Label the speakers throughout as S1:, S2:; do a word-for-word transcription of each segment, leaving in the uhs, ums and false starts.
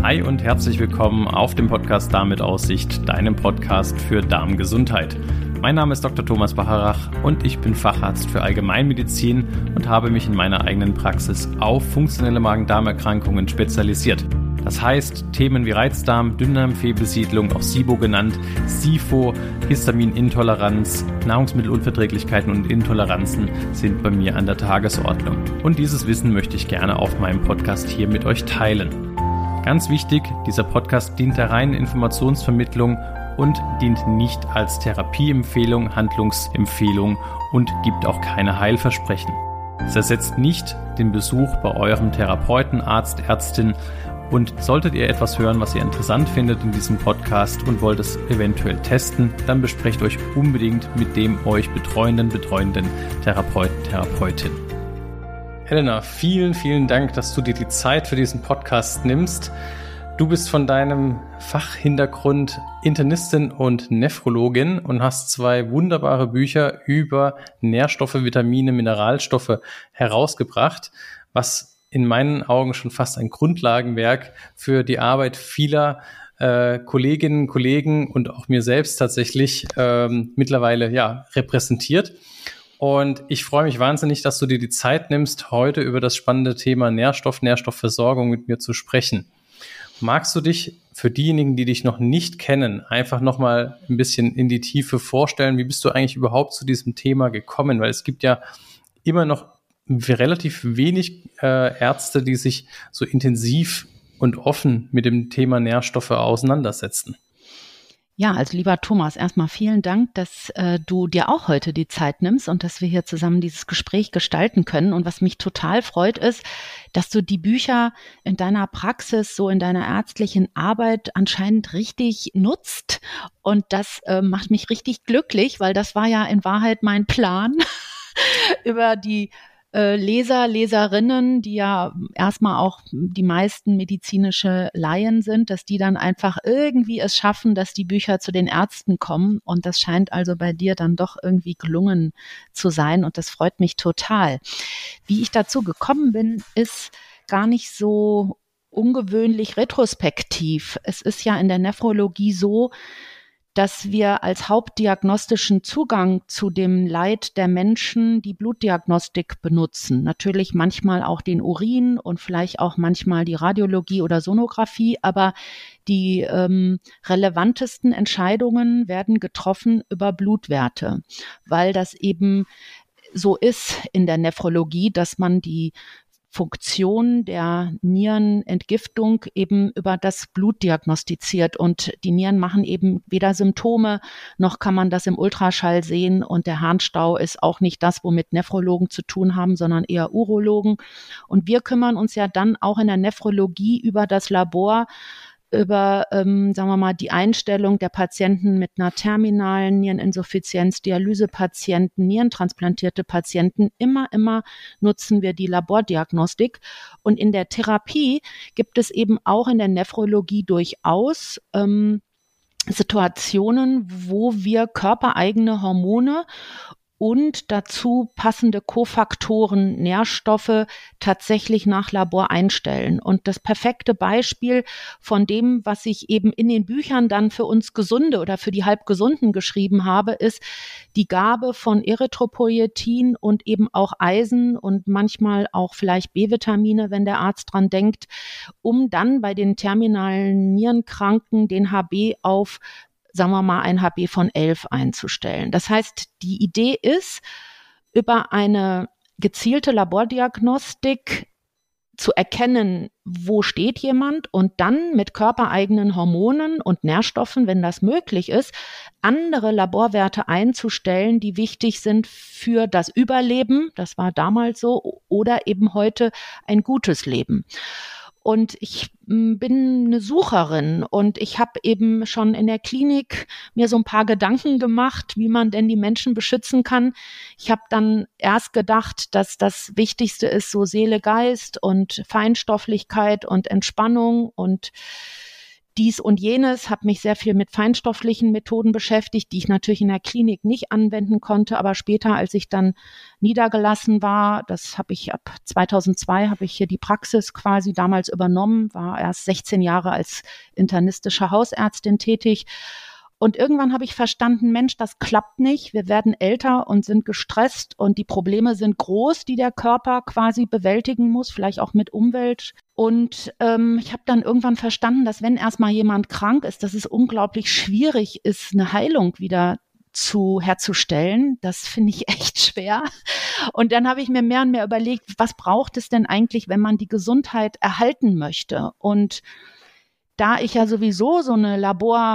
S1: Hi und herzlich willkommen auf dem Podcast Darm mit Aussicht, deinem Podcast für Darmgesundheit. Mein Name ist Doktor Thomas Bacharach und ich bin Facharzt für Allgemeinmedizin und habe mich in meiner eigenen Praxis auf funktionelle Magen-Darm-Erkrankungen spezialisiert. Das heißt, Themen wie Reizdarm, Dünndarmfehlbesiedlung, auch SIBO genannt, SIFO, Histaminintoleranz, Nahrungsmittelunverträglichkeiten und Intoleranzen sind bei mir an der Tagesordnung. Und dieses Wissen möchte ich gerne auf meinem Podcast hier mit euch teilen. Ganz wichtig, dieser Podcast dient der reinen Informationsvermittlung und dient nicht als Therapieempfehlung, Handlungsempfehlung und gibt auch keine Heilversprechen. Es ersetzt nicht den Besuch bei eurem Therapeuten, Arzt, Ärztin. Und solltet ihr etwas hören, was ihr interessant findet in diesem Podcast und wollt es eventuell testen, dann besprecht euch unbedingt mit dem euch betreuenden, betreuenden Therapeuten, Therapeutin. Helena, vielen, vielen Dank, dass du dir die Zeit für diesen Podcast nimmst. Du bist von deinem Fachhintergrund Internistin und Nephrologin und hast zwei wunderbare Bücher über Nährstoffe, Vitamine, Mineralstoffe herausgebracht, was in meinen Augen schon fast ein Grundlagenwerk für die Arbeit vieler äh, Kolleginnen, Kollegen und auch mir selbst tatsächlich ähm, mittlerweile ja repräsentiert. Und ich freue mich wahnsinnig, dass du dir die Zeit nimmst, heute über das spannende Thema Nährstoff, Nährstoffversorgung mit mir zu sprechen. Magst du dich für diejenigen, die dich noch nicht kennen, einfach nochmal ein bisschen in die Tiefe vorstellen? Wie bist du eigentlich überhaupt zu diesem Thema gekommen? Weil es gibt ja immer noch relativ wenig äh, Ärzte, die sich so intensiv und offen mit dem Thema Nährstoffe auseinandersetzen.
S2: Ja, also lieber Thomas, erstmal vielen Dank, dass äh, du dir auch heute die Zeit nimmst und dass wir hier zusammen dieses Gespräch gestalten können. Und was mich total freut, ist, dass du die Bücher in deiner Praxis, so in deiner ärztlichen Arbeit anscheinend richtig nutzt. Und das äh, macht mich richtig glücklich, weil das war ja in Wahrheit mein Plan über die Leser, Leserinnen, die ja erstmal auch die meisten medizinische Laien sind, dass die dann einfach irgendwie es schaffen, dass die Bücher zu den Ärzten kommen. Und das scheint also bei dir dann doch irgendwie gelungen zu sein. Und das freut mich total. Wie ich dazu gekommen bin, ist gar nicht so ungewöhnlich retrospektiv. Es ist ja in der Nephrologie so, dass wir als hauptdiagnostischen Zugang zu dem Leid der Menschen die Blutdiagnostik benutzen. Natürlich manchmal auch den Urin und vielleicht auch manchmal die Radiologie oder Sonographie, aber die ähm, relevantesten Entscheidungen werden getroffen über Blutwerte, weil das eben so ist in der Nephrologie, dass man die Funktion der Nierenentgiftung eben über das Blut diagnostiziert und die Nieren machen eben weder Symptome, noch kann man das im Ultraschall sehen und der Harnstau ist auch nicht das, womit Nephrologen zu tun haben, sondern eher Urologen und wir kümmern uns ja dann auch in der Nephrologie über das Labor, über, ähm, sagen wir mal, die Einstellung der Patienten mit einer terminalen Niereninsuffizienz, Dialysepatienten, nierentransplantierte Patienten. Immer, immer nutzen wir die Labordiagnostik. Und in der Therapie gibt es eben auch in der Nephrologie durchaus ähm, Situationen, wo wir körpereigene Hormone und dazu passende Kofaktoren, Nährstoffe tatsächlich nach Labor einstellen. Und das perfekte Beispiel von dem, was ich eben in den Büchern dann für uns Gesunde oder für die Halbgesunden geschrieben habe, ist die Gabe von Erythropoietin und eben auch Eisen und manchmal auch vielleicht B-Vitamine, wenn der Arzt dran denkt, um dann bei den terminalen Nierenkranken den H B auf sagen wir mal, ein H B von elf einzustellen. Das heißt, die Idee ist, über eine gezielte Labordiagnostik zu erkennen, wo steht jemand und dann mit körpereigenen Hormonen und Nährstoffen, wenn das möglich ist, andere Laborwerte einzustellen, die wichtig sind für das Überleben, das war damals so, oder eben heute ein gutes Leben. Und ich bin eine Sucherin und ich habe eben schon in der Klinik mir so ein paar Gedanken gemacht, wie man denn die Menschen beschützen kann. Ich habe dann erst gedacht, dass das Wichtigste ist so Seele, Geist und Feinstofflichkeit und Entspannung und dies und jenes, habe mich sehr viel mit feinstofflichen Methoden beschäftigt, die ich natürlich in der Klinik nicht anwenden konnte, aber später, als ich dann niedergelassen war, das habe ich ab zweitausendzwei, habe ich hier die Praxis quasi damals übernommen, war erst sechzehn Jahre als internistische Hausärztin tätig. Und irgendwann habe ich verstanden, Mensch, das klappt nicht. Wir werden älter und sind gestresst und die Probleme sind groß, die der Körper quasi bewältigen muss, vielleicht auch mit Umwelt. Und ähm, ich habe dann irgendwann verstanden, dass wenn erstmal jemand krank ist, dass es unglaublich schwierig ist, eine Heilung wieder zu herzustellen. Das finde ich echt schwer. Und dann habe ich mir mehr und mehr überlegt, was braucht es denn eigentlich, wenn man die Gesundheit erhalten möchte? Und da ich ja sowieso so eine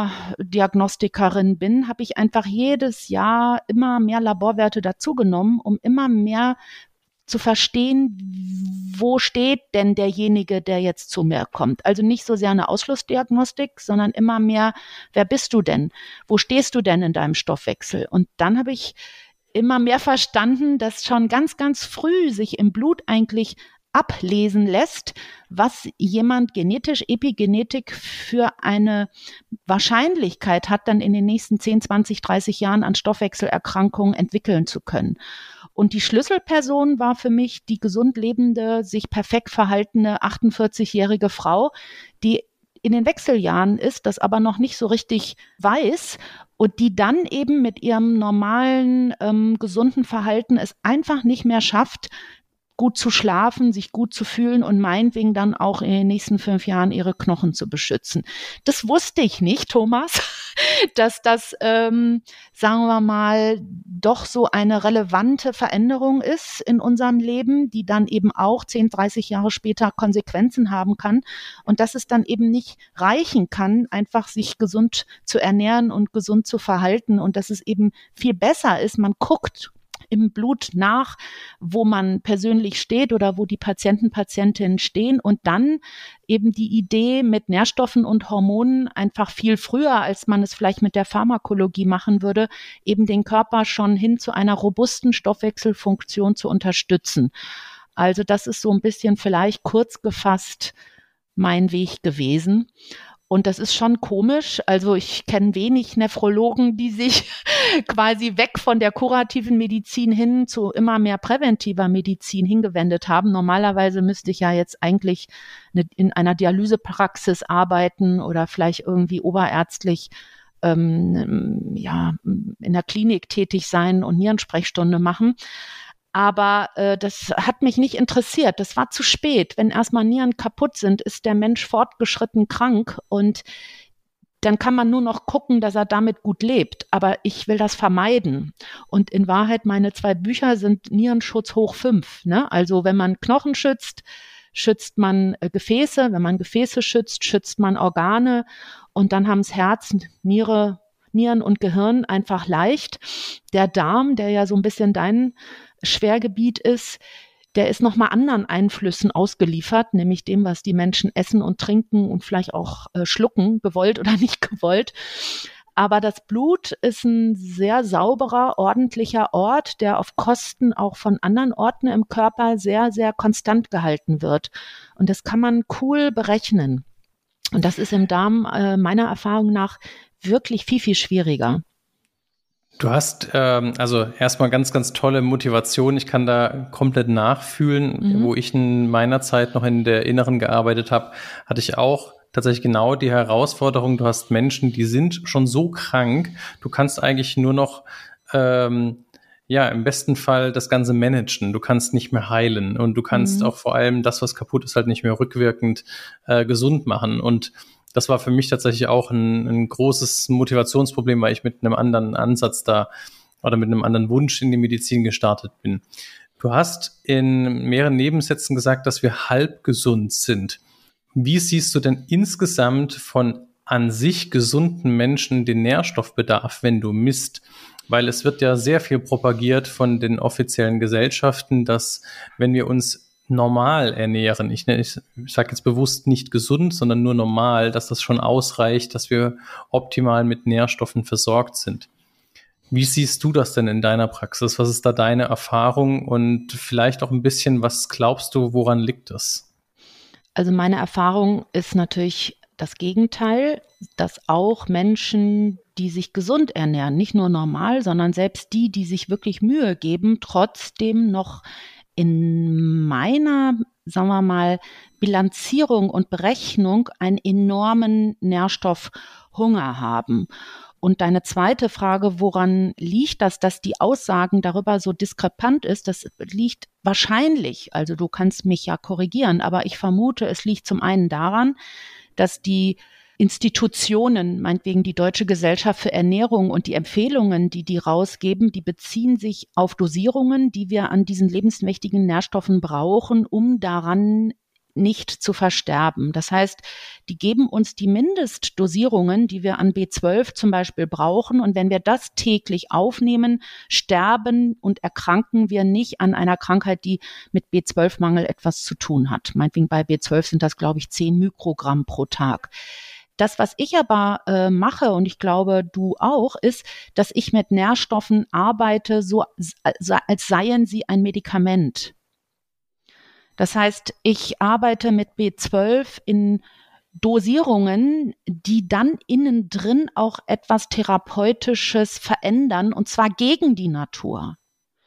S2: Labordiagnostikerin bin, habe ich einfach jedes Jahr immer mehr Laborwerte dazugenommen, um immer mehr zu verstehen, wo steht denn derjenige, der jetzt zu mir kommt. Also nicht so sehr eine Ausschlussdiagnostik, sondern immer mehr, wer bist du denn? Wo stehst du denn in deinem Stoffwechsel? Und dann habe ich immer mehr verstanden, dass schon ganz, ganz früh sich im Blut eigentlich ablesen lässt, was jemand genetisch, Epigenetik für eine Wahrscheinlichkeit hat, dann in den nächsten zehn, zwanzig, dreißig Jahren an Stoffwechselerkrankungen entwickeln zu können. Und die Schlüsselperson war für mich die gesund lebende, sich perfekt verhaltene achtundvierzigjährige Frau, die in den Wechseljahren ist, das aber noch nicht so richtig weiß und die dann eben mit ihrem normalen, ähm, gesunden Verhalten es einfach nicht mehr schafft, gut zu schlafen, sich gut zu fühlen und meinetwegen dann auch in den nächsten fünf Jahren ihre Knochen zu beschützen. Das wusste ich nicht, Thomas, dass das, ähm, sagen wir mal, doch so eine relevante Veränderung ist in unserem Leben, die dann eben auch zehn, dreißig Jahre später Konsequenzen haben kann und dass es dann eben nicht reichen kann, einfach sich gesund zu ernähren und gesund zu verhalten und dass es eben viel besser ist, man guckt im Blut nach, wo man persönlich steht oder wo die Patienten, Patientinnen stehen und dann eben die Idee mit Nährstoffen und Hormonen einfach viel früher, als man es vielleicht mit der Pharmakologie machen würde, eben den Körper schon hin zu einer robusten Stoffwechselfunktion zu unterstützen. Also das ist so ein bisschen vielleicht kurz gefasst mein Weg gewesen. Und das ist schon komisch. Also ich kenne wenig Nephrologen, die sich quasi weg von der kurativen Medizin hin zu immer mehr präventiver Medizin hingewendet haben. Normalerweise müsste ich ja jetzt eigentlich in einer Dialysepraxis arbeiten oder vielleicht irgendwie oberärztlich ähm, ja, in der Klinik tätig sein und Nierensprechstunde machen. Aber äh, das hat mich nicht interessiert. Das war zu spät. Wenn erstmal Nieren kaputt sind, ist der Mensch fortgeschritten krank und dann kann man nur noch gucken, dass er damit gut lebt. Aber ich will das vermeiden. Und in Wahrheit, meine zwei Bücher sind Nierenschutz hoch fünf. Ne? Also wenn man Knochen schützt, schützt man äh, Gefäße. Wenn man Gefäße schützt, schützt man Organe. Und dann haben es Herz, Niere, Nieren und Gehirn einfach leicht. Der Darm, der ja so ein bisschen dein Schwergebiet ist, der ist nochmal anderen Einflüssen ausgeliefert, nämlich dem, was die Menschen essen und trinken und vielleicht auch äh, schlucken, gewollt oder nicht gewollt. Aber das Blut ist ein sehr sauberer, ordentlicher Ort, der auf Kosten auch von anderen Orten im Körper sehr, sehr konstant gehalten wird. Und das kann man cool berechnen. Und das ist im Darm äh, meiner Erfahrung nach wirklich viel, viel schwieriger.
S1: Du hast ähm, also erstmal ganz, ganz tolle Motivation. Ich kann da komplett nachfühlen. Mhm. Wo ich in meiner Zeit noch in der Inneren gearbeitet habe, hatte ich auch tatsächlich genau die Herausforderung, du hast Menschen, die sind schon so krank, du kannst eigentlich nur noch ähm, ja im besten Fall das Ganze managen. Du kannst nicht mehr heilen und du kannst mhm. auch vor allem das, was kaputt ist, halt nicht mehr rückwirkend äh, gesund machen. Und das war für mich tatsächlich auch ein, ein großes Motivationsproblem, weil ich mit einem anderen Ansatz da oder mit einem anderen Wunsch in die Medizin gestartet bin. Du hast in mehreren Nebensätzen gesagt, dass wir halb gesund sind. Wie siehst du denn insgesamt von an sich gesunden Menschen den Nährstoffbedarf, wenn du misst? Weil es wird ja sehr viel propagiert von den offiziellen Gesellschaften, dass wenn wir uns normal ernähren, ich, ich, ich sage jetzt bewusst nicht gesund, sondern nur normal, dass das schon ausreicht, dass wir optimal mit Nährstoffen versorgt sind. Wie siehst du das denn in deiner Praxis? Was ist da deine Erfahrung und vielleicht auch ein bisschen, was glaubst du, woran liegt das?
S2: Also meine Erfahrung ist natürlich das Gegenteil, dass auch Menschen, die sich gesund ernähren, nicht nur normal, sondern selbst die, die sich wirklich Mühe geben, trotzdem noch in meiner, sagen wir mal, Bilanzierung und Berechnung einen enormen Nährstoffhunger haben. Und deine zweite Frage, woran liegt das, dass die Aussagen darüber so diskrepant ist, das liegt wahrscheinlich, also du kannst mich ja korrigieren, aber ich vermute, es liegt zum einen daran, dass die Institutionen, meinetwegen die Deutsche Gesellschaft für Ernährung und die Empfehlungen, die die rausgeben, die beziehen sich auf Dosierungen, die wir an diesen lebenswichtigen Nährstoffen brauchen, um daran nicht zu versterben. Das heißt, die geben uns die Mindestdosierungen, die wir an B zwölf zum Beispiel brauchen. Und wenn wir das täglich aufnehmen, sterben und erkranken wir nicht an einer Krankheit, die mit B zwölf Mangel etwas zu tun hat. Meinetwegen bei B zwölf sind das, glaube ich, zehn Mikrogramm pro Tag. Das, was ich aber äh, mache, und ich glaube, du auch, ist, dass ich mit Nährstoffen arbeite, so als seien sie ein Medikament. Das heißt, ich arbeite mit B zwölf in Dosierungen, die dann innen drin auch etwas Therapeutisches verändern, und zwar gegen die Natur.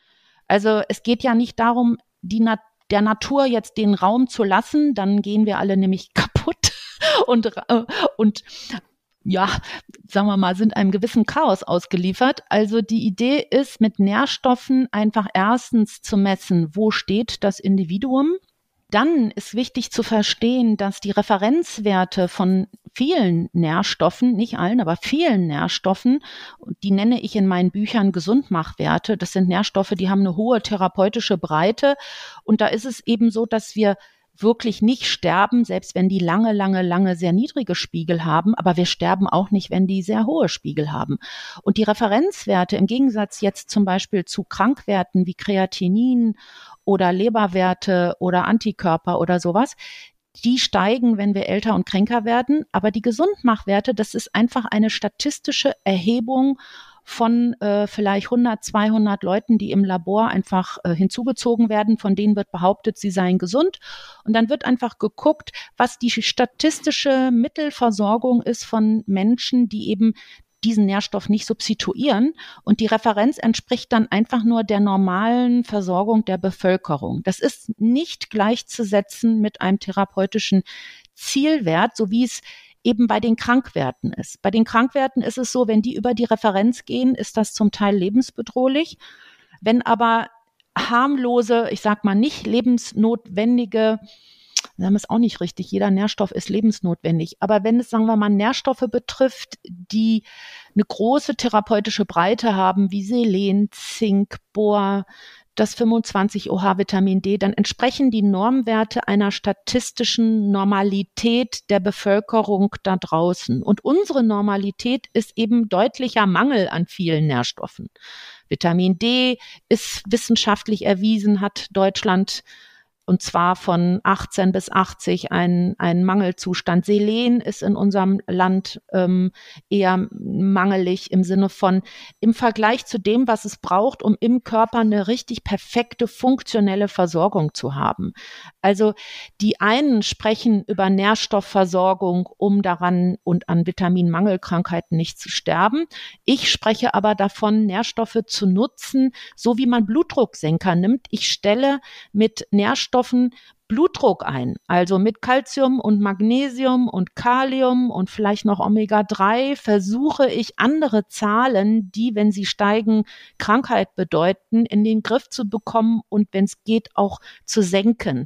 S2: Also es geht ja nicht darum, die Na- der Natur jetzt den Raum zu lassen, dann gehen wir alle nämlich kaputt und, und ja, sagen wir mal, sind einem gewissen Chaos ausgeliefert. Also die Idee ist, mit Nährstoffen einfach erstens zu messen, wo steht das Individuum. Dann ist wichtig zu verstehen, dass die Referenzwerte von vielen Nährstoffen, nicht allen, aber vielen Nährstoffen, die nenne ich in meinen Büchern Gesundmachwerte. Das sind Nährstoffe, die haben eine hohe therapeutische Breite. Und da ist es eben so, dass wir wirklich nicht sterben, selbst wenn die lange, lange, lange sehr niedrige Spiegel haben, aber wir sterben auch nicht, wenn die sehr hohe Spiegel haben. Und die Referenzwerte im Gegensatz jetzt zum Beispiel zu Krankwerten wie Kreatinin oder Leberwerte oder Antikörper oder sowas, die steigen, wenn wir älter und kränker werden. Aber die Gesundmachwerte, das ist einfach eine statistische Erhebung von äh, vielleicht hundert, zweihundert Leuten, die im Labor einfach äh, hinzugezogen werden. Von denen wird behauptet, sie seien gesund. Und dann wird einfach geguckt, was die statistische Mittelversorgung ist von Menschen, die eben diesen Nährstoff nicht substituieren. Und die Referenz entspricht dann einfach nur der normalen Versorgung der Bevölkerung. Das ist nicht gleichzusetzen mit einem therapeutischen Zielwert, so wie es eben bei den Krankwerten ist. Bei den Krankwerten ist es so, wenn die über die Referenz gehen, ist das zum Teil lebensbedrohlich. Wenn aber harmlose, ich sag mal nicht lebensnotwendige, das ist auch nicht richtig, jeder Nährstoff ist lebensnotwendig, aber wenn es, sagen wir mal, Nährstoffe betrifft, die eine große therapeutische Breite haben, wie Selen, Zink, Bohr, das fünfundzwanzig O H-Vitamin D, dann entsprechen die Normwerte einer statistischen Normalität der Bevölkerung da draußen. Und unsere Normalität ist eben deutlicher Mangel an vielen Nährstoffen. Vitamin D ist wissenschaftlich erwiesen, hat Deutschland und zwar von achtzehn bis achtzig ein, ein Mangelzustand. Selen ist in unserem Land ähm, eher mangelig im Sinne von, im Vergleich zu dem, was es braucht, um im Körper eine richtig perfekte, funktionelle Versorgung zu haben. Also die einen sprechen über Nährstoffversorgung, um daran und an Vitaminmangelkrankheiten nicht zu sterben. Ich spreche aber davon, Nährstoffe zu nutzen, so wie man Blutdrucksenker nimmt. Ich stelle mit Nährstoffen Blutdruck ein, also mit Calcium und Magnesium und Kalium und vielleicht noch Omega drei versuche ich andere Zahlen, die, wenn sie steigen, Krankheit bedeuten, in den Griff zu bekommen und wenn es geht, auch zu senken.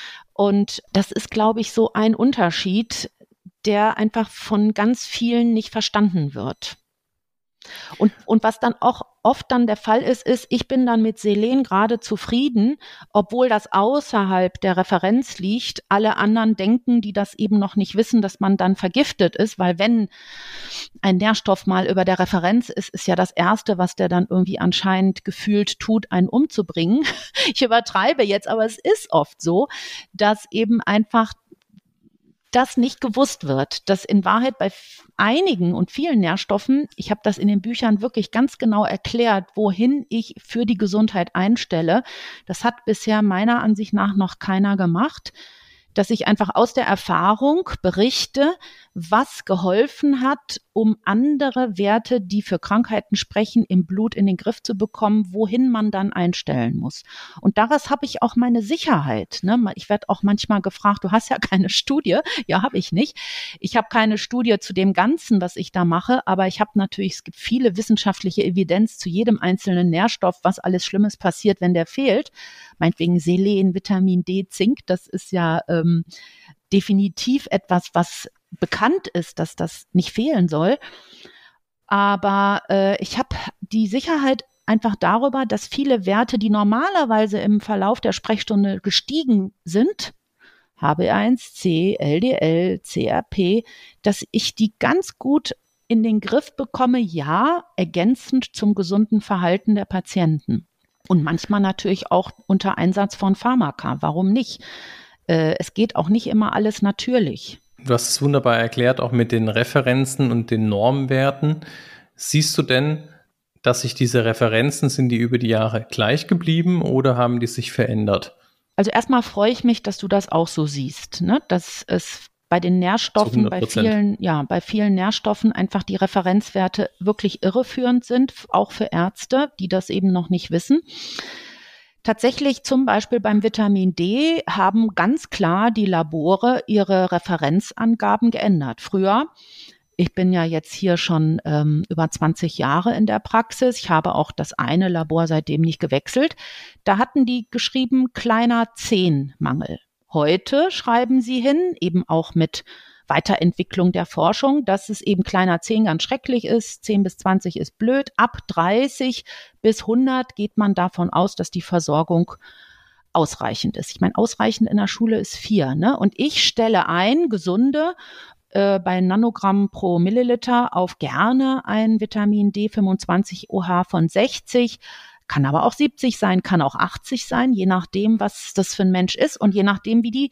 S2: Und das ist, glaube ich, so ein Unterschied, der einfach von ganz vielen nicht verstanden wird. Und, und was dann auch oft dann der Fall ist, ist, ich bin dann mit Selen gerade zufrieden, obwohl das außerhalb der Referenz liegt. Alle anderen denken, die das eben noch nicht wissen, dass man dann vergiftet ist, weil wenn ein Nährstoff mal über der Referenz ist, ist ja das Erste, was der dann irgendwie anscheinend gefühlt tut, einen umzubringen. Ich übertreibe jetzt, aber es ist oft so, dass eben einfach das nicht gewusst wird, dass in Wahrheit bei einigen und vielen Nährstoffen, ich habe das in den Büchern wirklich ganz genau erklärt, wohin ich für die Gesundheit einstelle. Das hat bisher meiner Ansicht nach noch keiner gemacht, dass ich einfach aus der Erfahrung berichte, was geholfen hat, um andere Werte, die für Krankheiten sprechen, im Blut in den Griff zu bekommen, wohin man dann einstellen muss. Und daraus habe ich auch meine Sicherheit. Ne? Ich werde auch manchmal gefragt, du hast ja keine Studie. Ja, habe ich nicht. Ich habe keine Studie zu dem Ganzen, was ich da mache, aber ich habe natürlich, es gibt viele wissenschaftliche Evidenz zu jedem einzelnen Nährstoff, was alles Schlimmes passiert, wenn der fehlt. Meinetwegen Selen, Vitamin D, Zink, das ist ja ähm, definitiv etwas, was bekannt ist, dass das nicht fehlen soll. Aber äh, ich habe die Sicherheit einfach darüber, dass viele Werte, die normalerweise im Verlauf der Sprechstunde gestiegen sind, H B A eins C, L D L, C R P, dass ich die ganz gut in den Griff bekomme, ja, ergänzend zum gesunden Verhalten der Patienten. Und manchmal natürlich auch unter Einsatz von Pharmaka. Warum nicht? Äh, es geht auch nicht immer alles natürlich.
S1: Du hast es wunderbar erklärt, auch mit den Referenzen und den Normwerten. Siehst du denn, dass sich diese Referenzen, sind die über die Jahre gleich geblieben oder haben die sich verändert?
S2: Also erstmal freue ich mich, dass du das auch so siehst, ne? Dass es bei den Nährstoffen, bei vielen, ja, bei vielen Nährstoffen einfach die Referenzwerte wirklich irreführend sind, auch für Ärzte, die das eben noch nicht wissen. Tatsächlich zum Beispiel beim Vitamin D haben ganz klar die Labore ihre Referenzangaben geändert. Früher, ich bin ja jetzt hier schon ähm, über zwanzig Jahre in der Praxis, ich habe auch das eine Labor seitdem nicht gewechselt, da hatten die geschrieben kleiner zehn Mangel. Heute schreiben sie hin, eben auch mit Weiterentwicklung der Forschung, dass es eben kleiner zehn ganz schrecklich ist, zehn bis zwanzig ist blöd, ab dreißig bis hundert geht man davon aus, dass die Versorgung ausreichend ist. Ich meine, ausreichend in der Schule ist vier, ne? Und ich stelle ein, gesunde, äh, bei Nanogramm pro Milliliter auf gerne ein Vitamin D fünfundzwanzig O H von sechzig, kann aber auch siebzig sein, kann auch achtzig sein, je nachdem, was das für ein Mensch ist und je nachdem, wie die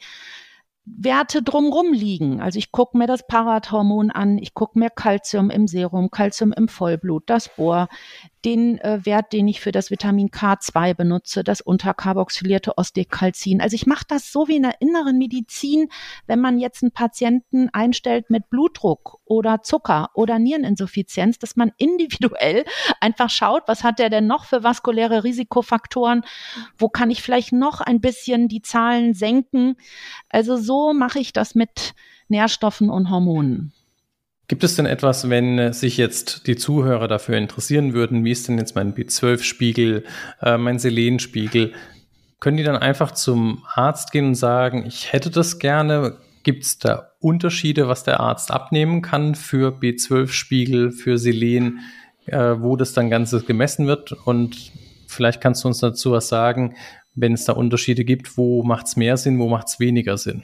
S2: Werte drumrum liegen. Also ich gucke mir das Parathormon an, ich gucke mir Calcium im Serum, Calcium im Vollblut, das Bohr, den äh, Wert, den ich für das Vitamin K zwei benutze, das unterkarboxylierte Ostecalcin. Also ich mache das so wie in der inneren Medizin, wenn man jetzt einen Patienten einstellt mit Blutdruck oder Zucker oder Niereninsuffizienz, dass man individuell einfach schaut, was hat der denn noch für vaskuläre Risikofaktoren, wo kann ich vielleicht noch ein bisschen die Zahlen senken. Also so mache ich das mit Nährstoffen und Hormonen.
S1: Gibt es denn etwas, wenn sich jetzt die Zuhörer dafür interessieren würden, wie ist denn jetzt mein B zwölf Spiegel, äh, mein Selenspiegel? Können die dann einfach zum Arzt gehen und sagen, ich hätte das gerne? Gibt es da Unterschiede, was der Arzt abnehmen kann für B zwölf Spiegel, für Selen, äh, wo das dann Ganze gemessen wird? Und vielleicht kannst du uns dazu was sagen, wenn es da Unterschiede gibt, wo macht es mehr Sinn, wo macht es weniger Sinn?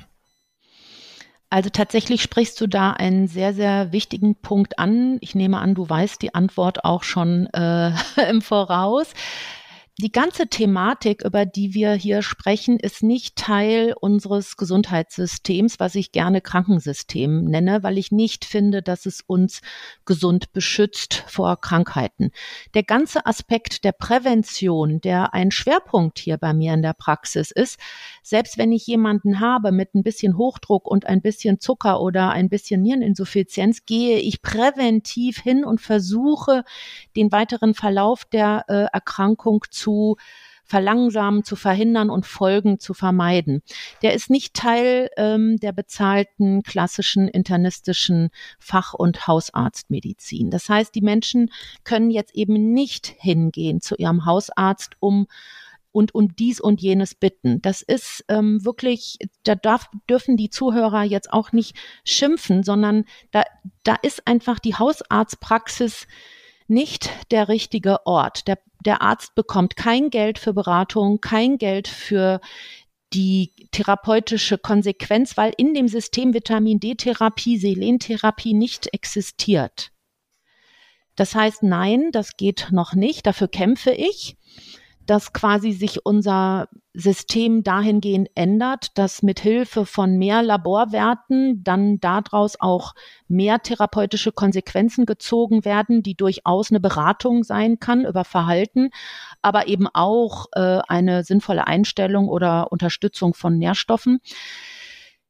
S2: Also tatsächlich sprichst du da einen sehr, sehr wichtigen Punkt an. Ich nehme an, du weißt die Antwort auch schon äh, im Voraus. Die ganze Thematik, über die wir hier sprechen, ist nicht Teil unseres Gesundheitssystems, was ich gerne Krankensystem nenne, weil ich nicht finde, dass es uns gesund beschützt vor Krankheiten. Der ganze Aspekt der Prävention, der ein Schwerpunkt hier bei mir in der Praxis ist, selbst wenn ich jemanden habe mit ein bisschen Hochdruck und ein bisschen Zucker oder ein bisschen Niereninsuffizienz, gehe ich präventiv hin und versuche, den weiteren Verlauf der äh, Erkrankung zu zu verlangsamen, zu verhindern und Folgen zu vermeiden. Der ist nicht Teil ähm, der bezahlten klassischen internistischen Fach- und Hausarztmedizin. Das heißt, die Menschen können jetzt eben nicht hingehen zu ihrem Hausarzt, um und um dies und jenes bitten. Das ist ähm, wirklich, da darf, dürfen die Zuhörer jetzt auch nicht schimpfen, sondern da, da ist einfach die Hausarztpraxis nicht der richtige Ort. Der, der Arzt bekommt kein Geld für Beratung, kein Geld für die therapeutische Konsequenz, weil in dem System Vitamin D-Therapie, Selentherapie nicht existiert. Das heißt, nein, das geht noch nicht. Dafür kämpfe ich, dass quasi sich unser System dahingehend ändert, dass mit Hilfe von mehr Laborwerten dann daraus auch mehr therapeutische Konsequenzen gezogen werden, die durchaus eine Beratung sein kann über Verhalten, aber eben auch äh, eine sinnvolle Einstellung oder Unterstützung von Nährstoffen.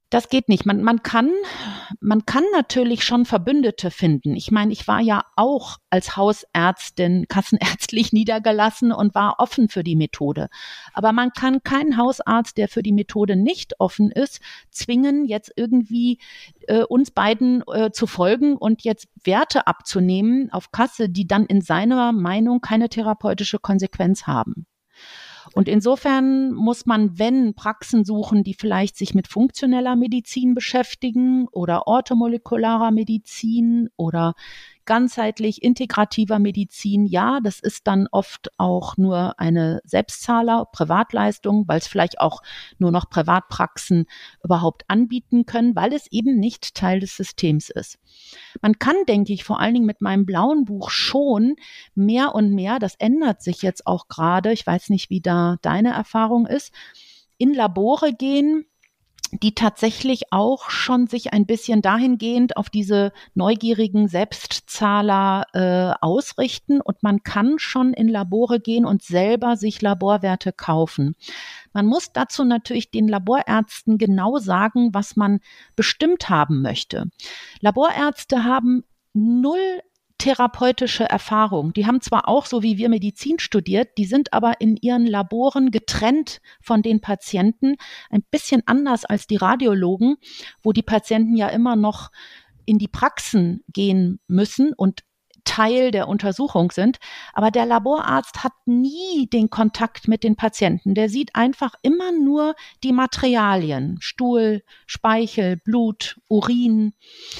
S2: Das geht nicht. Man, man kann, man kann natürlich schon Verbündete finden. Ich meine, ich war ja auch als Hausärztin kassenärztlich niedergelassen und war offen für die Methode. Aber man kann keinen Hausarzt, der für die Methode nicht offen ist, zwingen, jetzt irgendwie äh, uns beiden äh, zu folgen und jetzt Werte abzunehmen auf Kasse, die dann in seiner Meinung keine therapeutische Konsequenz haben. Und insofern muss man, wenn Praxen suchen, die vielleicht sich mit funktioneller Medizin beschäftigen oder orthomolekularer Medizin oder ganzheitlich integrativer Medizin, ja, das ist dann oft auch nur eine Selbstzahler, Privatleistung, weil es vielleicht auch nur noch Privatpraxen überhaupt anbieten können, weil es eben nicht Teil des Systems ist. Man kann, denke ich, vor allen Dingen mit meinem blauen Buch schon mehr und mehr, das ändert sich jetzt auch gerade, ich weiß nicht, wie da deine Erfahrung ist, in Labore gehen, die tatsächlich auch schon sich ein bisschen dahingehend auf diese neugierigen Selbstzahler äh, ausrichten und man kann schon in Labore gehen und selber sich Laborwerte kaufen. Man muss dazu natürlich den Laborärzten genau sagen, was man bestimmt haben möchte. Laborärzte haben null therapeutische Erfahrung. Die haben zwar auch so wie wir Medizin studiert, die sind aber in ihren Laboren getrennt von den Patienten, ein bisschen anders als die Radiologen, wo die Patienten ja immer noch in die Praxen gehen müssen und Teil der Untersuchung sind. Aber der Laborarzt hat nie den Kontakt mit den Patienten. Der sieht einfach immer nur die Materialien, Stuhl, Speichel, Blut, Urin.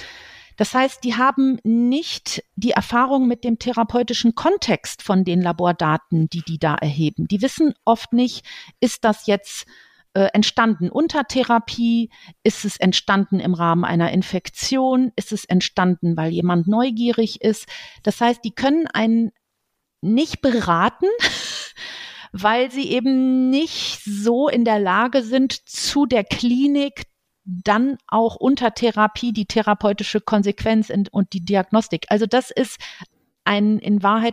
S2: Das heißt, die haben nicht die Erfahrung mit dem therapeutischen Kontext von den Labordaten, die die da erheben. Die wissen oft nicht, ist das jetzt äh, entstanden unter Therapie? Ist es entstanden im Rahmen einer Infektion? Ist es entstanden, weil jemand neugierig ist? Das heißt, die können einen nicht beraten, weil sie eben nicht so in der Lage sind, zu der Klinik dann auch unter Therapie die therapeutische Konsequenz und die Diagnostik. Also das ist ein in Wahrheit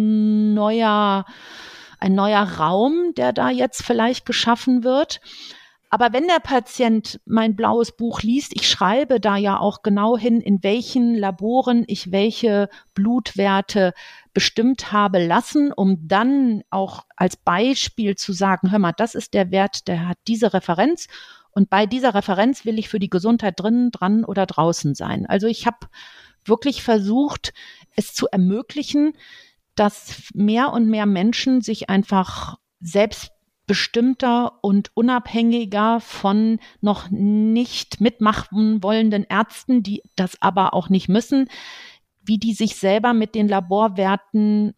S2: neuer, ein neuer Raum, der da jetzt vielleicht geschaffen wird. Aber wenn der Patient mein blaues Buch liest, ich schreibe da ja auch genau hin, in welchen Laboren ich welche Blutwerte bestimmt habe lassen, um dann auch als Beispiel zu sagen, hör mal, das ist der Wert, der hat diese Referenz. Und bei dieser Referenz will ich für die Gesundheit drinnen, dran oder draußen sein. Also ich habe wirklich versucht, es zu ermöglichen, dass mehr und mehr Menschen sich einfach selbstbestimmter und unabhängiger von noch nicht mitmachen wollenden Ärzten, die das aber auch nicht müssen, wie die sich selber mit den Laborwerten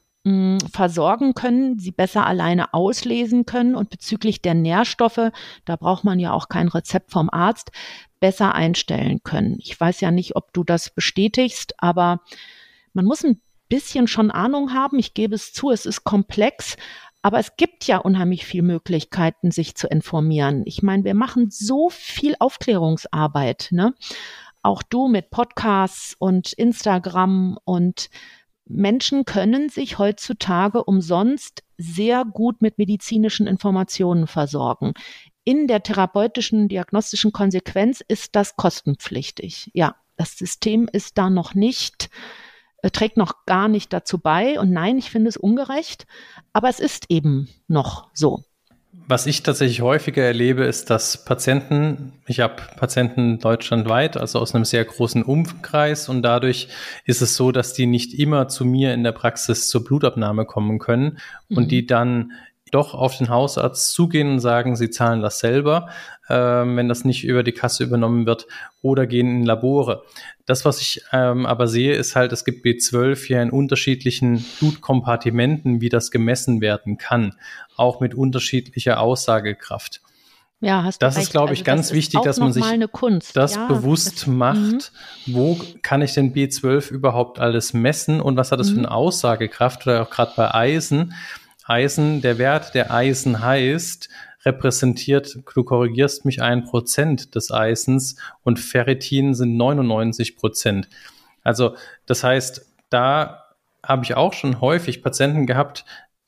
S2: versorgen können, sie besser alleine auslesen können und bezüglich der Nährstoffe, da braucht man ja auch kein Rezept vom Arzt, besser einstellen können. Ich weiß ja nicht, ob du das bestätigst, aber man muss ein bisschen schon Ahnung haben. Ich gebe es zu, es ist komplex, aber es gibt ja unheimlich viele Möglichkeiten, sich zu informieren. Ich meine, wir machen so viel Aufklärungsarbeit, ne? Auch du mit Podcasts und Instagram und Menschen können sich heutzutage umsonst sehr gut mit medizinischen Informationen versorgen. In der therapeutischen, diagnostischen Konsequenz ist das kostenpflichtig. Ja, das System ist da noch nicht, äh, trägt noch gar nicht dazu bei. Und nein, ich finde es ungerecht, aber es ist eben noch so.
S1: Was ich tatsächlich häufiger erlebe, ist, dass Patienten, ich habe Patienten deutschlandweit, also aus einem sehr großen Umkreis und dadurch ist es so, dass die nicht immer zu mir in der Praxis zur Blutabnahme kommen können und mhm. die dann doch auf den Hausarzt zugehen und sagen, sie zahlen das selber, äh, wenn das nicht über die Kasse übernommen wird oder gehen in Labore. Das, was ich ähm, aber sehe, ist halt, es gibt B zwölf hier in unterschiedlichen Blutkompartimenten, wie das gemessen werden kann, auch mit unterschiedlicher Aussagekraft.
S2: Ja, hast du
S1: das
S2: recht.
S1: ist, glaube ich,
S2: also
S1: ganz
S2: das
S1: wichtig, dass man sich das ja, bewusst das, macht. Mhm. Wo kann ich denn B zwölf überhaupt alles messen und was hat das mhm. für eine Aussagekraft? Oder auch gerade bei Eisen. Eisen, der Wert, der Eisen heißt, repräsentiert, du korrigierst mich, ein Prozent des Eisens und Ferritin sind neunundneunzig Prozent. Also das heißt, da habe ich auch schon häufig Patienten gehabt,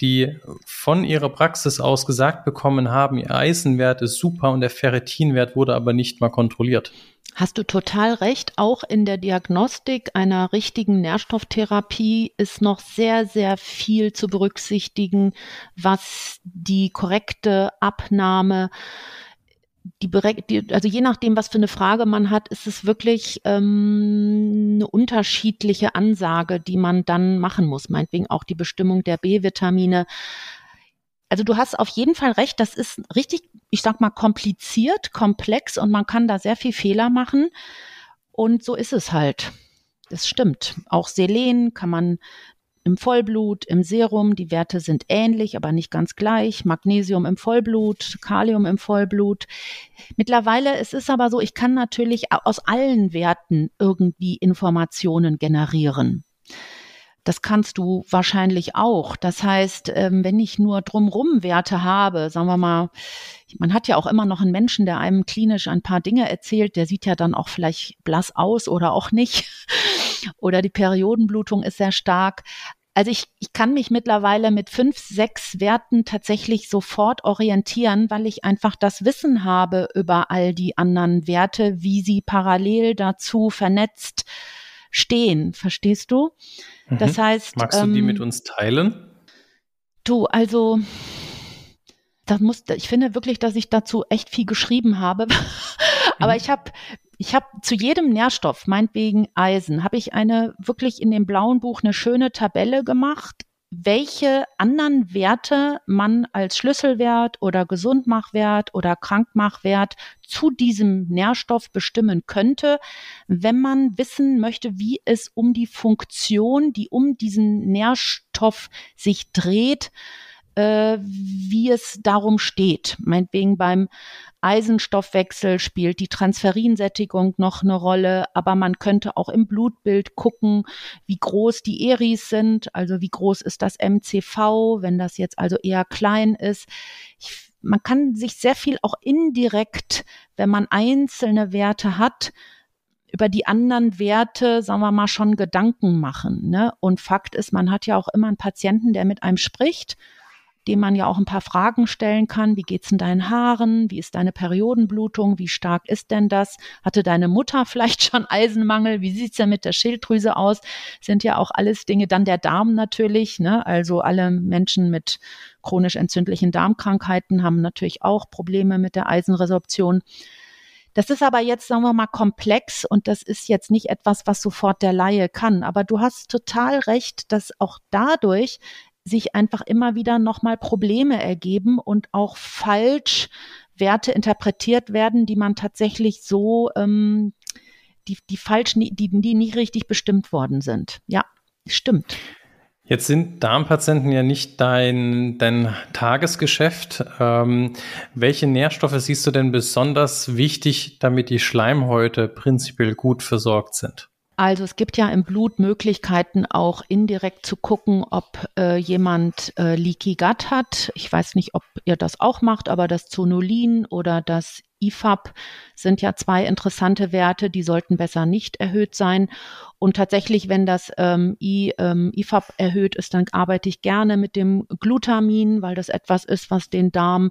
S1: die von ihrer Praxis aus gesagt bekommen haben, ihr Eisenwert ist super und der Ferritinwert wurde aber nicht mal kontrolliert.
S2: Hast du total recht. Auch in der Diagnostik einer richtigen Nährstofftherapie ist noch sehr, sehr viel zu berücksichtigen, was die korrekte Abnahme, die, die also je nachdem, was für eine Frage man hat, ist es wirklich ähm, eine unterschiedliche Ansage, die man dann machen muss. Meinetwegen auch die Bestimmung der B-Vitamine. Also du hast auf jeden Fall recht, das ist richtig, ich sag mal, kompliziert, komplex und man kann da sehr viel Fehler machen und so ist es halt. Das stimmt. Auch Selen kann man im Vollblut, im Serum, die Werte sind ähnlich, aber nicht ganz gleich. Magnesium im Vollblut, Kalium im Vollblut. Mittlerweile, es ist aber so, ich kann natürlich aus allen Werten irgendwie Informationen generieren. Das kannst du wahrscheinlich auch. Das heißt, wenn ich nur drumrum Werte habe, sagen wir mal, man hat ja auch immer noch einen Menschen, der einem klinisch ein paar Dinge erzählt, der sieht ja dann auch vielleicht blass aus oder auch nicht. Oder die Periodenblutung ist sehr stark. Also ich, ich kann mich mittlerweile mit fünf, sechs Werten tatsächlich sofort orientieren, weil ich einfach das Wissen habe über all die anderen Werte, wie sie parallel dazu vernetzt stehen. Verstehst du? Das heißt,
S1: magst du
S2: ähm,
S1: die mit uns teilen?
S2: Du, also das muss, ich finde wirklich, dass ich dazu echt viel geschrieben habe. Aber mhm. ich habe ich habe zu jedem Nährstoff, meinetwegen Eisen, habe ich eine wirklich in dem blauen Buch eine schöne Tabelle gemacht, welche anderen Werte man als Schlüsselwert oder Gesundmachwert oder Krankmachwert zu diesem Nährstoff bestimmen könnte, wenn man wissen möchte, wie es um die Funktion, die um diesen Nährstoff sich dreht, äh, wie es darum steht. Meinetwegen beim Eisenstoffwechsel spielt die Transferinsättigung noch eine Rolle, aber man könnte auch im Blutbild gucken, wie groß die Eris sind, also wie groß ist das M C V, wenn das jetzt also eher klein ist. Ich, man kann sich sehr viel auch indirekt, wenn man einzelne Werte hat, über die anderen Werte, sagen wir mal, schon Gedanken machen, ne? Und Fakt ist, man hat ja auch immer einen Patienten, der mit einem spricht, dem man ja auch ein paar Fragen stellen kann. Wie geht's in deinen Haaren? Wie ist deine Periodenblutung? Wie stark ist denn das? Hatte deine Mutter vielleicht schon Eisenmangel? Wie sieht's denn mit der Schilddrüse aus? Sind ja auch alles Dinge. Dann der Darm natürlich, ne? Also alle Menschen mit chronisch entzündlichen Darmkrankheiten haben natürlich auch Probleme mit der Eisenresorption. Das ist aber jetzt, sagen wir mal, komplex und das ist jetzt nicht etwas, was sofort der Laie kann. Aber du hast total recht, dass auch dadurch sich einfach immer wieder nochmal Probleme ergeben und auch falsch Werte interpretiert werden, die man tatsächlich so, ähm, die, die falsch, die, die nicht richtig bestimmt worden sind. Ja, stimmt.
S1: Jetzt sind Darmpatienten ja nicht dein, dein Tagesgeschäft. Ähm, welche Nährstoffe siehst du denn besonders wichtig, damit die Schleimhäute prinzipiell gut versorgt sind?
S2: Also es gibt ja im Blut Möglichkeiten, auch indirekt zu gucken, ob äh, jemand äh, Leaky Gut hat. Ich weiß nicht, ob ihr das auch macht, aber das Zonulin oder das I F A P sind ja zwei interessante Werte, die sollten besser nicht erhöht sein. Und tatsächlich, wenn das ähm, I, ähm, I F A P erhöht ist, dann arbeite ich gerne mit dem Glutamin, weil das etwas ist, was den Darm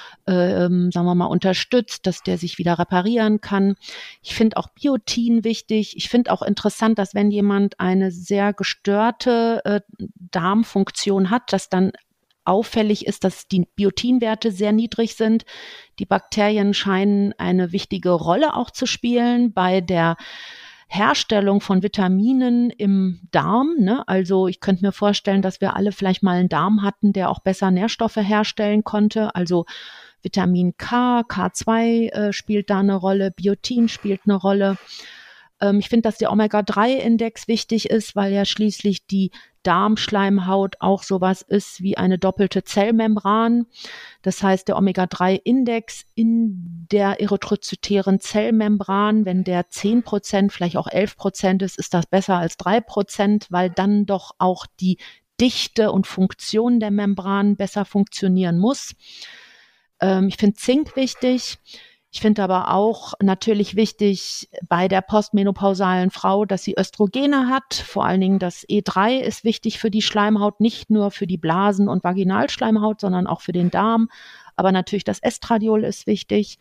S2: Ähm, sagen wir mal, unterstützt, dass der sich wieder reparieren kann. Ich finde auch Biotin wichtig. Ich finde auch interessant, dass wenn jemand eine sehr gestörte äh, Darmfunktion hat, dass dann auffällig ist, dass die Biotinwerte sehr niedrig sind. Die Bakterien scheinen eine wichtige Rolle auch zu spielen bei der Herstellung von Vitaminen im Darm, ne? Also ich könnte mir vorstellen, dass wir alle vielleicht mal einen Darm hatten, der auch besser Nährstoffe herstellen konnte. Also Vitamin K, K zwei äh, spielt da eine Rolle, Biotin spielt eine Rolle. Ähm, ich finde, dass der Omega drei Index wichtig ist, weil ja schließlich die Darmschleimhaut auch sowas ist wie eine doppelte Zellmembran. Das heißt, der Omega drei Index in der erythrozytären Zellmembran, wenn der zehn Prozent, vielleicht auch elf Prozent ist, ist das besser als drei Prozent, weil dann doch auch die Dichte und Funktion der Membran besser funktionieren muss. Ich finde Zink wichtig. Ich Ich finde aber auch natürlich wichtig bei der postmenopausalen Frau, dass sie Östrogene hat. Vor allen Dingen das E drei ist wichtig für die Schleimhaut, nicht nur für die Blasen- und Vaginalschleimhaut, sondern auch für den Darm. Aber natürlich das Estradiol ist wichtig.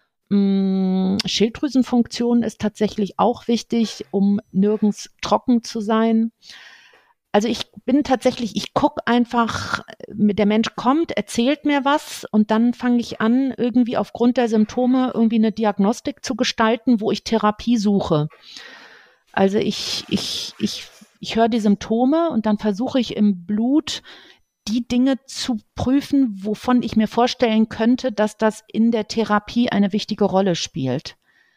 S2: Schilddrüsenfunktion ist tatsächlich auch wichtig, um nirgends trocken zu sein. Also ich bin tatsächlich, ich gucke einfach, der Mensch kommt, erzählt mir was und dann fange ich an, irgendwie aufgrund der Symptome irgendwie eine Diagnostik zu gestalten, wo ich Therapie suche. Also ich, ich, ich, ich höre die Symptome und dann versuche ich im Blut die Dinge zu prüfen, wovon ich mir vorstellen könnte, dass das in der Therapie eine wichtige Rolle spielt.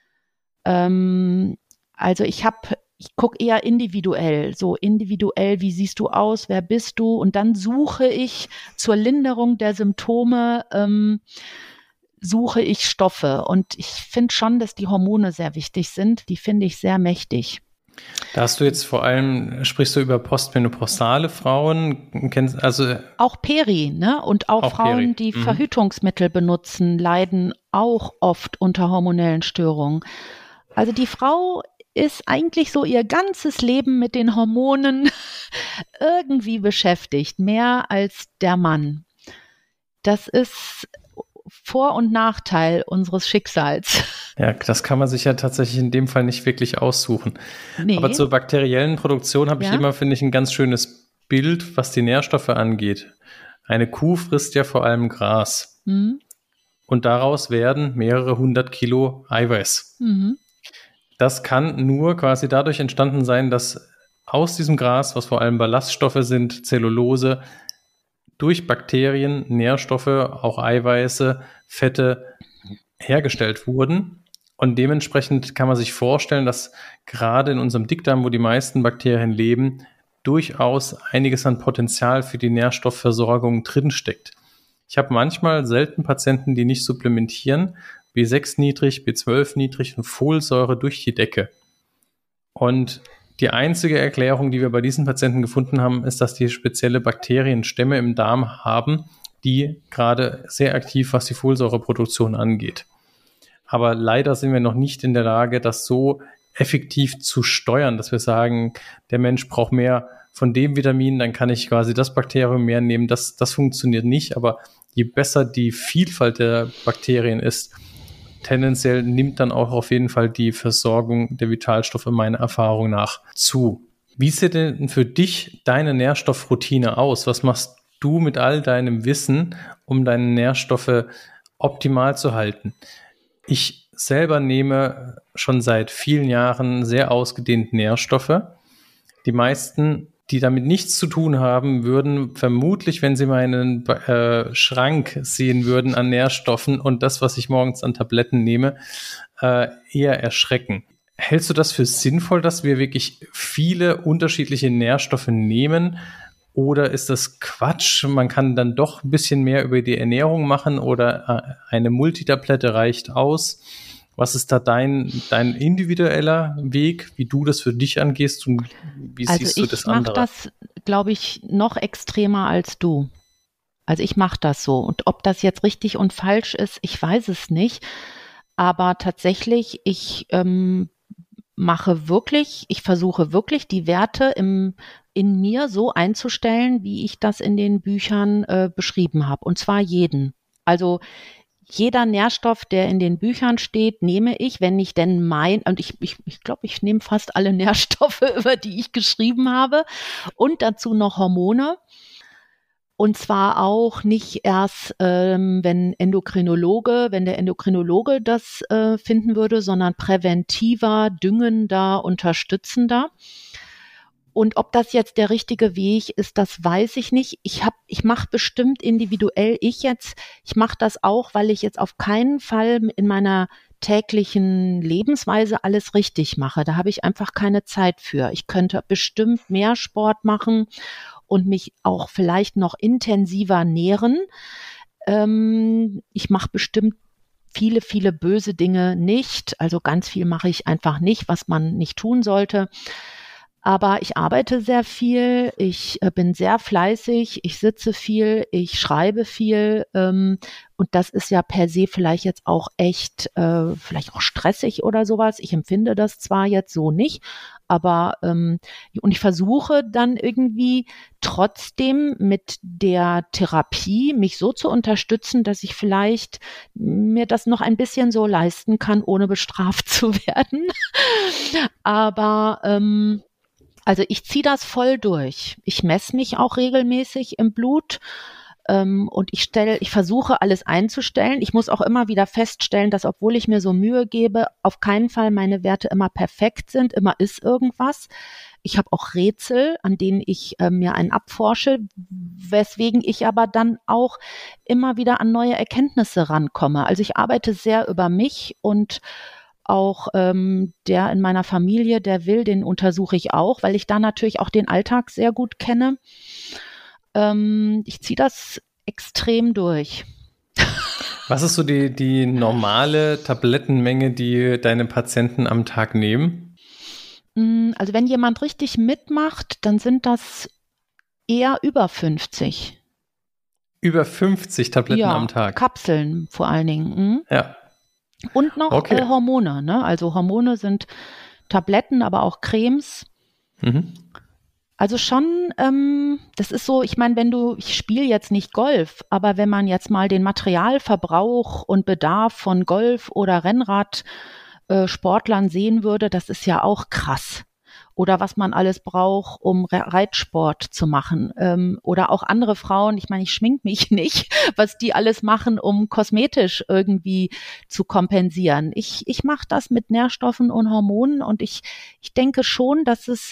S2: Ähm, also ich habe, ich gucke eher individuell, so individuell, wie siehst du aus, wer bist du? Und dann suche ich zur Linderung der Symptome, ähm, suche ich Stoffe. Und ich finde schon, dass die Hormone sehr wichtig sind. Die finde ich sehr mächtig.
S1: Da hast du jetzt vor allem, sprichst du über postmenopausale Frauen, kennst, also
S2: auch Peri, ne? Und auch, auch Frauen, Peri. die mhm. Verhütungsmittel benutzen, leiden auch oft unter hormonellen Störungen. Also die Frau ist eigentlich so ihr ganzes Leben mit den Hormonen irgendwie beschäftigt, mehr als der Mann. Das ist Vor- und Nachteil unseres Schicksals.
S1: Ja, das kann man sich ja tatsächlich in dem Fall nicht wirklich aussuchen. Nee. Aber zur bakteriellen Produktion habe ja. ich immer, finde ich, ein ganz schönes Bild, was die Nährstoffe angeht. Eine Kuh frisst ja vor allem Gras. Mhm. Und daraus werden mehrere hundert Kilo Eiweiß. Mhm. Das kann nur quasi dadurch entstanden sein, dass aus diesem Gras, was vor allem Ballaststoffe sind, Zellulose, durch Bakterien Nährstoffe, auch Eiweiße, Fette hergestellt wurden. Und dementsprechend kann man sich vorstellen, dass gerade in unserem Dickdarm, wo die meisten Bakterien leben, durchaus einiges an Potenzial für die Nährstoffversorgung drinsteckt. Ich habe manchmal selten Patienten, die nicht supplementieren, B sechs niedrig, B zwölf niedrig und Folsäure durch die Decke. Und die einzige Erklärung, die wir bei diesen Patienten gefunden haben, ist, dass die spezielle Bakterienstämme im Darm haben, die gerade sehr aktiv, was die Folsäureproduktion angeht. Aber leider sind wir noch nicht in der Lage, das so effektiv zu steuern, dass wir sagen, der Mensch braucht mehr von dem Vitamin, dann kann ich quasi das Bakterium mehr nehmen. Das, das funktioniert nicht, aber je besser die Vielfalt der Bakterien ist, tendenziell nimmt dann auch auf jeden Fall die Versorgung der Vitalstoffe meiner Erfahrung nach zu. Wie sieht denn für dich deine Nährstoffroutine aus? Was machst du mit all deinem Wissen, um deine Nährstoffe optimal zu halten? Ich selber nehme schon seit vielen Jahren sehr ausgedehnt Nährstoffe. Die meisten, die damit nichts zu tun haben, würden vermutlich, wenn sie meinen äh, Schrank sehen würden an Nährstoffen und das, was ich morgens an Tabletten nehme, äh, eher erschrecken. Hältst du das für sinnvoll, dass wir wirklich viele unterschiedliche Nährstoffe nehmen? Oder ist das Quatsch? Man kann dann doch ein bisschen mehr über die Ernährung machen oder eine Multitablette reicht aus. Was ist da dein, dein individueller Weg, wie du das für dich angehst und wie
S2: also
S1: siehst du das andere?
S2: Also ich mache das, glaube ich, noch extremer als du. Also ich mache das so. Und ob das jetzt richtig und falsch ist, ich weiß es nicht. Aber tatsächlich, ich ähm, mache wirklich, ich versuche wirklich die Werte im in mir so einzustellen, wie ich das in den Büchern äh, beschrieben habe. Und zwar jeden. Also jeder Nährstoff, der in den Büchern steht, nehme ich, wenn ich denn mein, und ich ich, ich glaube, ich nehme fast alle Nährstoffe, über die ich geschrieben habe. Und dazu noch Hormone. Und zwar auch nicht erst, ähm, wenn Endokrinologe, wenn der Endokrinologe das äh, finden würde, sondern präventiver, düngender, unterstützender. Und ob das jetzt der richtige Weg ist, das weiß ich nicht. Ich hab, ich mache bestimmt individuell, ich jetzt, ich mache das auch, weil ich jetzt auf keinen Fall in meiner täglichen Lebensweise alles richtig mache. Da habe ich einfach keine Zeit für. Ich könnte bestimmt mehr Sport machen und mich auch vielleicht noch intensiver nähren. Ähm, ich mache bestimmt viele, viele böse Dinge nicht. Also ganz viel mache ich einfach nicht, was man nicht tun sollte. Aber ich arbeite sehr viel, ich äh, bin sehr fleißig, ich sitze viel, ich schreibe viel ähm, und das ist ja per se vielleicht jetzt auch echt, äh, vielleicht auch stressig oder sowas. Ich empfinde das zwar jetzt so nicht, aber ähm, und ich versuche dann irgendwie trotzdem mit der Therapie mich so zu unterstützen, dass ich vielleicht mir das noch ein bisschen so leisten kann, ohne bestraft zu werden. Aber ähm, also ich ziehe das voll durch. Ich messe mich auch regelmäßig im Blut ähm, und ich stelle, ich versuche alles einzustellen. Ich muss auch immer wieder feststellen, dass obwohl ich mir so Mühe gebe, auf keinen Fall meine Werte immer perfekt sind. Immer ist irgendwas. Ich habe auch Rätsel, an denen ich äh, mir einen abforsche, weswegen ich aber dann auch immer wieder an neue Erkenntnisse rankomme. Also ich arbeite sehr über mich und auch ähm, der in meiner Familie, der will, den untersuche ich auch, weil ich da natürlich auch den Alltag sehr gut kenne. Ähm, ich ziehe das extrem durch.
S1: Was ist so die, die normale Tablettenmenge, die deine Patienten am Tag nehmen?
S2: Also wenn jemand richtig mitmacht, dann sind das eher über fünfzig.
S1: Über fünfzig Tabletten
S2: ja,
S1: am Tag?
S2: Kapseln vor allen Dingen. Hm?
S1: Ja.
S2: Und noch
S1: okay.
S2: äh, Hormone, ne? Also Hormone sind Tabletten, aber auch Cremes.
S1: Mhm.
S2: Also schon, ähm, das ist so, ich meine, wenn du, ich spiele jetzt nicht Golf, aber wenn man jetzt mal den Materialverbrauch und Bedarf von Golf- oder Rennradsportlern äh, sehen würde, das ist ja auch krass. Oder was man alles braucht, um Reitsport zu machen. Ähm, oder auch andere Frauen, ich meine, ich schmink mich nicht, was die alles machen, um kosmetisch irgendwie zu kompensieren. Ich, ich mache das mit Nährstoffen und Hormonen und ich, ich denke schon, dass es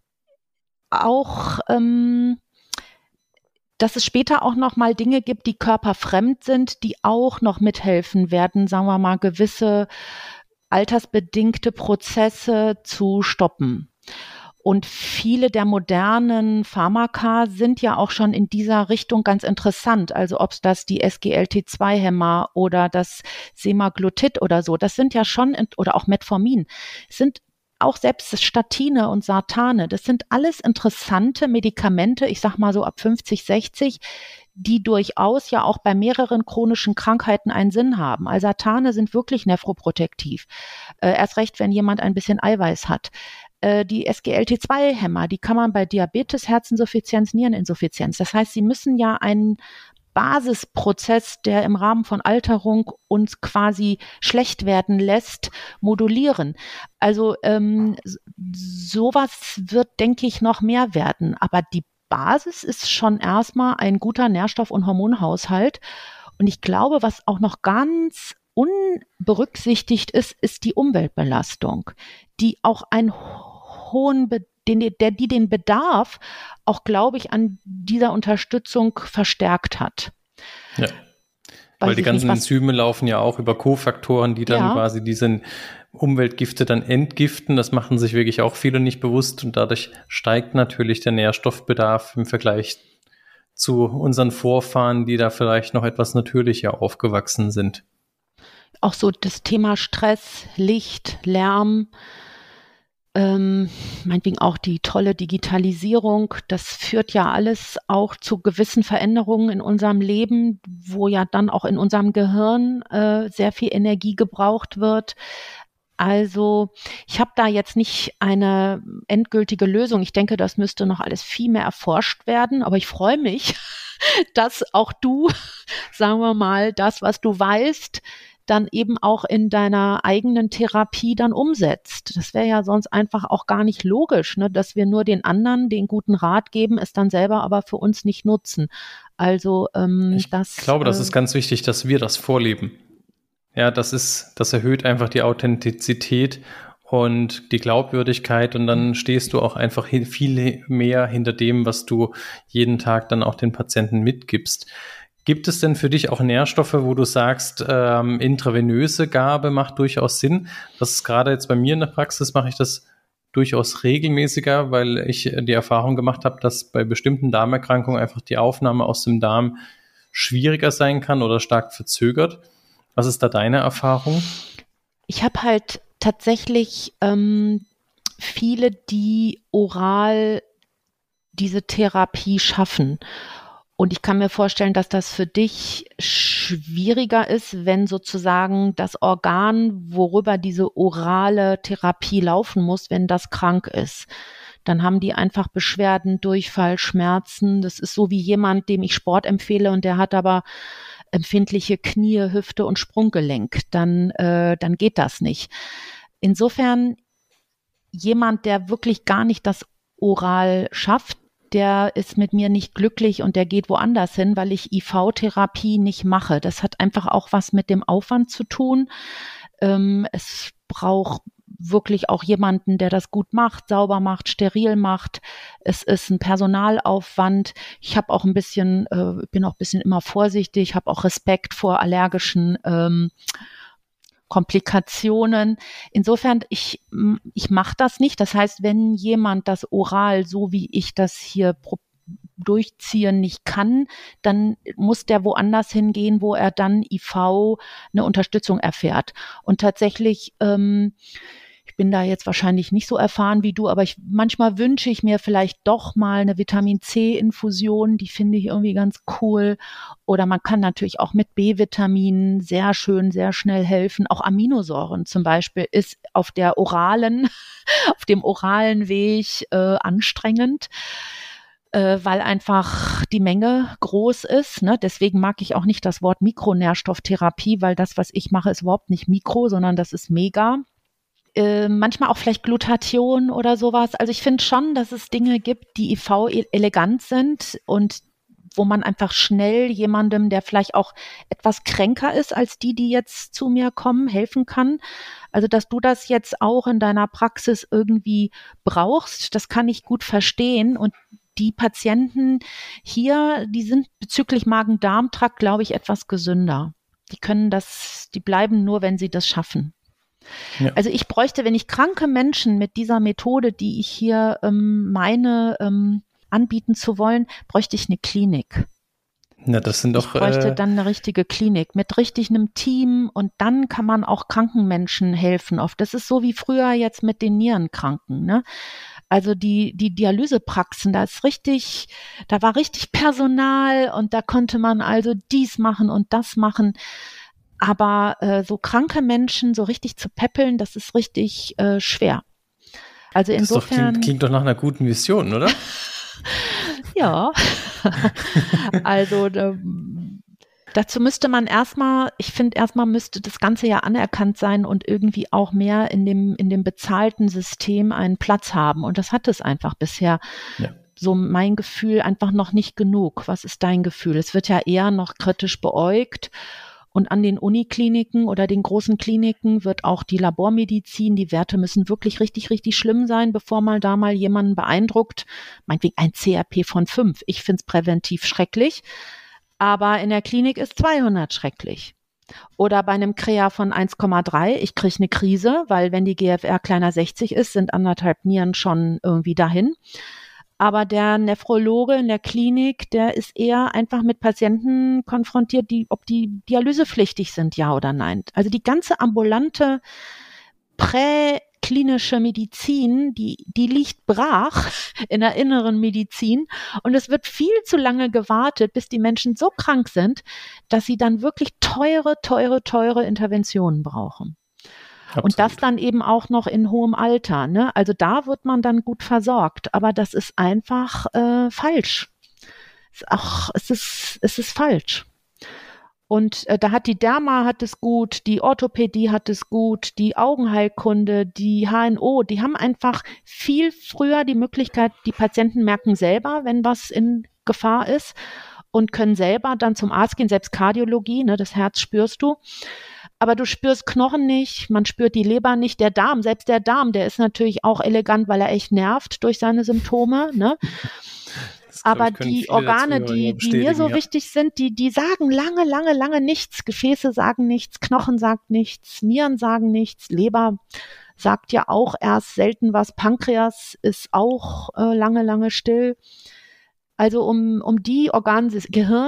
S2: auch, ähm, dass es später auch noch mal Dinge gibt, die körperfremd sind, die auch noch mithelfen werden, sagen wir mal, gewisse altersbedingte Prozesse zu stoppen. Und viele der modernen Pharmaka sind ja auch schon in dieser Richtung ganz interessant. Also ob es das die S G L T zwei Hämmer oder das Semaglutid oder so, das sind ja schon, oder auch Metformin, sind auch selbst Statine und Sartane, das sind alles interessante Medikamente, ich sag mal so ab fünfzig, sechzig, die durchaus ja auch bei mehreren chronischen Krankheiten einen Sinn haben. Also Sartane sind wirklich nephroprotektiv. Äh, erst recht, wenn jemand ein bisschen Eiweiß hat. Äh, die S G L T zwei Hämmer, die kann man bei Diabetes, Herzinsuffizienz, Niereninsuffizienz. Das heißt, sie müssen ja einen Basisprozess, der im Rahmen von Alterung uns quasi schlecht werden lässt, modulieren. Also ähm, sowas wird, denke ich, noch mehr werden. Aber die Basis ist schon erstmal ein guter Nährstoff- und Hormonhaushalt. Und ich glaube, was auch noch ganz unberücksichtigt ist, ist die Umweltbelastung, die auch einen hohen Bedarf Den, der, die den Bedarf auch, glaube ich, an dieser Unterstützung verstärkt hat.
S1: Ja, weil Weiß die ganzen nicht, Enzyme laufen ja auch über Kofaktoren, die dann ja. quasi diese Umweltgifte dann entgiften. Das machen sich wirklich auch viele nicht bewusst und dadurch steigt natürlich der Nährstoffbedarf im Vergleich zu unseren Vorfahren, die da vielleicht noch etwas natürlicher aufgewachsen sind.
S2: Auch so das Thema Stress, Licht, Lärm, Ähm, meinetwegen auch die tolle Digitalisierung, das führt ja alles auch zu gewissen Veränderungen in unserem Leben, wo ja dann auch in unserem Gehirn äh, sehr viel Energie gebraucht wird. Also ich habe da jetzt nicht eine endgültige Lösung. Ich denke, das müsste noch alles viel mehr erforscht werden, aber ich freue mich, dass auch du, sagen wir mal, das, was du weißt, dann eben auch in deiner eigenen Therapie dann umsetzt. Das wäre ja sonst einfach auch gar nicht logisch, ne, dass wir nur den anderen den guten Rat geben, es dann selber aber für uns nicht nutzen. Also ähm,
S1: ich
S2: das.
S1: Ich glaube, das
S2: äh,
S1: ist ganz wichtig, dass wir das vorleben. Ja, das ist, das erhöht einfach die Authentizität und die Glaubwürdigkeit und dann stehst du auch einfach viel mehr hinter dem, was du jeden Tag dann auch den Patienten mitgibst. Gibt es denn für dich auch Nährstoffe, wo du sagst, ähm, intravenöse Gabe macht durchaus Sinn? Das ist gerade jetzt bei mir in der Praxis, mache ich das durchaus regelmäßiger, weil ich die Erfahrung gemacht habe, dass bei bestimmten Darmerkrankungen einfach die Aufnahme aus dem Darm schwieriger sein kann oder stark verzögert. Was ist da deine Erfahrung?
S2: Ich habe halt tatsächlich ähm, viele, die oral diese Therapie schaffen. Und ich kann mir vorstellen, dass das für dich schwieriger ist, wenn sozusagen das Organ, worüber diese orale Therapie laufen muss, wenn das krank ist. Dann haben die einfach Beschwerden, Durchfall, Schmerzen. Das ist so wie jemand, dem ich Sport empfehle und der hat aber empfindliche Knie, Hüfte und Sprunggelenk. Dann, äh, dann geht das nicht. Insofern jemand, der wirklich gar nicht das oral schafft, der ist mit mir nicht glücklich und der geht woanders hin, weil ich I V-Therapie nicht mache. Das hat einfach auch was mit dem Aufwand zu tun. Ähm, es braucht wirklich auch jemanden, der das gut macht, sauber macht, steril macht. Es ist ein Personalaufwand. Ich habe auch ein bisschen, äh, bin auch ein bisschen immer vorsichtig, habe auch Respekt vor allergischen ähm, Komplikationen. Insofern, ich, ich mache das nicht. Das heißt, wenn jemand das oral, so wie ich das hier pro- durchziehen nicht kann, dann muss der woanders hingehen, wo er dann I V eine Unterstützung erfährt. Und tatsächlich, ähm, ich bin da jetzt wahrscheinlich nicht so erfahren wie du, aber ich, manchmal wünsche ich mir vielleicht doch mal eine Vitamin-C-Infusion, die finde ich irgendwie ganz cool. Oder man kann natürlich auch mit B-Vitaminen sehr schön, sehr schnell helfen. Auch Aminosäuren zum Beispiel ist auf der oralen, auf dem oralen Weg äh, anstrengend, äh, weil einfach die Menge groß ist. Ne? Deswegen mag ich auch nicht das Wort Mikronährstofftherapie, weil das, was ich mache, ist überhaupt nicht Mikro, sondern das ist Mega. Äh, manchmal auch vielleicht Glutathion oder sowas. Also ich finde schon, dass es Dinge gibt, die I V elegant sind und wo man einfach schnell jemandem, der vielleicht auch etwas kränker ist als die, die jetzt zu mir kommen, helfen kann. Also dass du das jetzt auch in deiner Praxis irgendwie brauchst, das kann ich gut verstehen. Und die Patienten hier, die sind bezüglich Magen-Darm-Trakt, glaube ich, etwas gesünder. Die können das, die bleiben nur, wenn sie das schaffen. Ja. Also ich bräuchte, wenn ich kranke Menschen mit dieser Methode, die ich hier ähm, meine, ähm, anbieten zu wollen, bräuchte ich eine Klinik.
S1: Ja, das sind doch,
S2: ich bräuchte
S1: äh,
S2: dann eine richtige Klinik mit richtig einem Team und dann kann man auch kranken Menschen helfen. Oft. Das ist so wie früher jetzt mit den Nierenkranken, ne? Also die, die Dialysepraxen, da ist richtig, da war richtig Personal und da konnte man also dies machen und das machen. Aber äh, so kranke Menschen so richtig zu peppeln, das ist richtig äh, schwer. Also insofern.
S1: Das doch, klingt, klingt doch nach einer guten Mission, oder?
S2: Ja. Also da, dazu müsste man erstmal, ich finde erstmal müsste das Ganze ja anerkannt sein und irgendwie auch mehr in dem, in dem bezahlten System einen Platz haben. Und das hat es einfach bisher. Ja. So mein Gefühl einfach noch nicht genug. Was ist dein Gefühl? Es wird ja eher noch kritisch beäugt. Und an den Unikliniken oder den großen Kliniken wird auch die Labormedizin, die Werte müssen wirklich richtig, richtig schlimm sein, bevor mal da mal jemanden beeindruckt. Meinetwegen ein C R P von fünf. Ich finde es präventiv schrecklich. Aber in der Klinik ist zweihundert schrecklich. Oder bei einem Krea von eins Komma drei, ich kriege eine Krise, weil wenn die G F R kleiner sechzig ist, sind anderthalb Nieren schon irgendwie dahin. Aber der Nephrologe in der Klinik, der ist eher einfach mit Patienten konfrontiert, die, ob die dialysepflichtig sind, ja oder nein. Also die ganze ambulante präklinische Medizin, die, die liegt brach in der inneren Medizin. Und es wird viel zu lange gewartet, bis die Menschen so krank sind, dass sie dann wirklich teure, teure, teure Interventionen brauchen. Absolut. Und das dann eben auch noch in hohem Alter, ne? Also da wird man dann gut versorgt, aber das ist einfach äh, falsch. Ach, es ist, es ist falsch. Und äh, da hat die Derma hat es gut, die Orthopädie hat es gut, die Augenheilkunde, die H N O, die haben einfach viel früher die Möglichkeit, die Patienten merken selber, wenn was in Gefahr ist und können selber dann zum Arzt gehen, selbst Kardiologie, ne, das Herz spürst du. Aber du spürst Knochen nicht, man spürt die Leber nicht, der Darm, selbst der Darm, der ist natürlich auch elegant, weil er echt nervt durch seine Symptome, ne? Aber die Organe, die, die mir so ja. wichtig sind, die, die sagen lange, lange, lange nichts. Gefäße sagen nichts, Knochen sagt nichts, Nieren sagen nichts, Leber sagt ja auch erst selten was, Pankreas ist auch äh, lange, lange still. Also um, um die Organe, Gehirn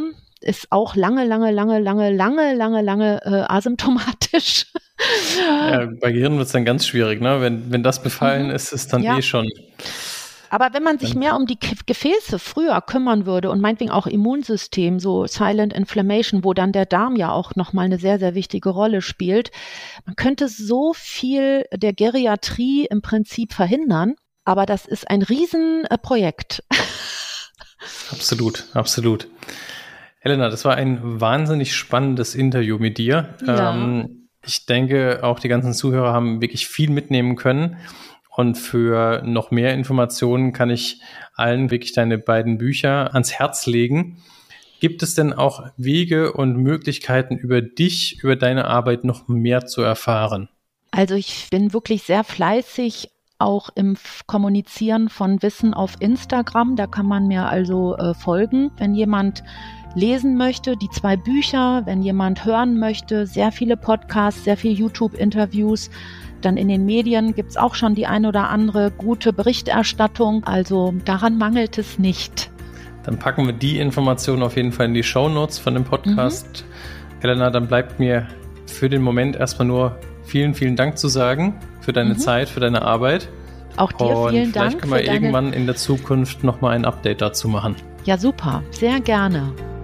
S2: ist auch lange, lange, lange, lange, lange, lange, lange äh, asymptomatisch.
S1: Ja, bei Gehirn wird es dann ganz schwierig, ne? Wenn, wenn das befallen mhm. ist, ist dann ja. eh schon.
S2: Aber wenn man sich mehr um die Gefäße früher kümmern würde und meinetwegen auch Immunsystem, so Silent Inflammation, wo dann der Darm ja auch nochmal eine sehr, sehr wichtige Rolle spielt, man könnte so viel der Geriatrie im Prinzip verhindern, aber das ist ein Riesenprojekt.
S1: Absolut, absolut. Helena, das war ein wahnsinnig spannendes Interview mit dir.
S2: Ja.
S1: Ähm, ich denke, auch die ganzen Zuhörer haben wirklich viel mitnehmen können. Und für noch mehr Informationen kann ich allen wirklich deine beiden Bücher ans Herz legen. Gibt es denn auch Wege und Möglichkeiten, über dich, über deine Arbeit noch mehr zu erfahren?
S2: Also ich bin wirklich sehr fleißig auch im Kommunizieren von Wissen auf Instagram. Da kann man mir also äh, folgen. Wenn jemand lesen möchte, die zwei Bücher, wenn jemand hören möchte, sehr viele Podcasts, sehr viele YouTube-Interviews, dann in den Medien gibt es auch schon die ein oder andere gute Berichterstattung. Also daran mangelt es nicht.
S1: Dann packen wir die Informationen auf jeden Fall in die Shownotes von dem Podcast. Mhm. Helena, dann bleibt mir für den Moment erstmal nur vielen, vielen Dank zu sagen für deine mhm. Zeit, für deine Arbeit.
S2: Auch dir
S1: Und
S2: vielen Dank.
S1: Vielleicht können wir
S2: für
S1: irgendwann in der Zukunft nochmal ein Update dazu machen.
S2: Ja, super. Sehr gerne.